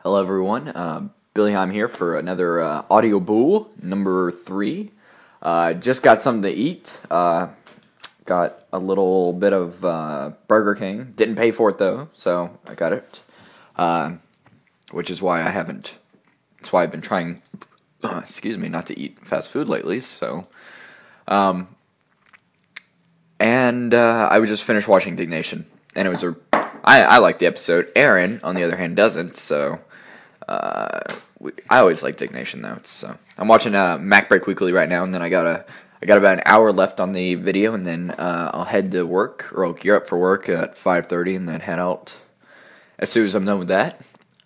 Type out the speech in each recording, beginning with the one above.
Hello, everyone. Billy Heim here for another Audio Bool, number 3. Just got something to eat. Got a little bit of Burger King. Didn't pay for it, though, so I got it. Which is why I haven't... That's why I've been trying, excuse me, not to eat fast food lately, so... I would just finish watching Dignation, and it was I like the episode. Aaron, on the other hand, doesn't, so... I always like Dignation, though. I'm watching Mac Break Weekly right now, and then I got about an hour left on the video, and then I'll head to work, or I'll gear up for work at 5:30, and then head out as soon as I'm done with that.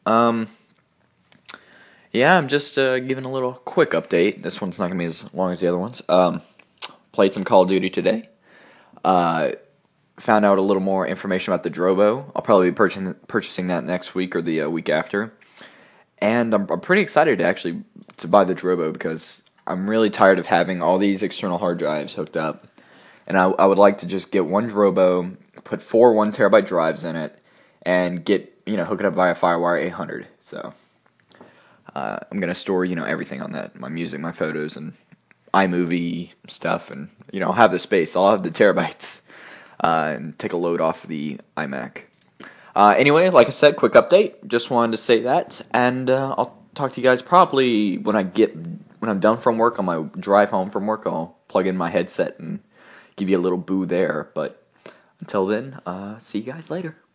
Yeah, I'm just giving a little quick update. This one's not going to be as long as the other ones. Played some Call of Duty today. Found out a little more information about the Drobo. I'll probably be purchasing that next week or the week after. And I'm pretty excited to buy the Drobo because I'm really tired of having all these external hard drives hooked up. And I would like to just get one Drobo, put 4 1TB drives in it, and hook it up via FireWire 800. So I'm gonna store everything on that, my music, my photos, and iMovie stuff, and I'll have the space. I'll have the terabytes, and take a load off the iMac. Anyway, like I said, quick update. Just wanted to say that, and I'll talk to you guys probably when I'm done from work. On my drive home from work, I'll plug in my headset and give you a little boo there. But until then, see you guys later.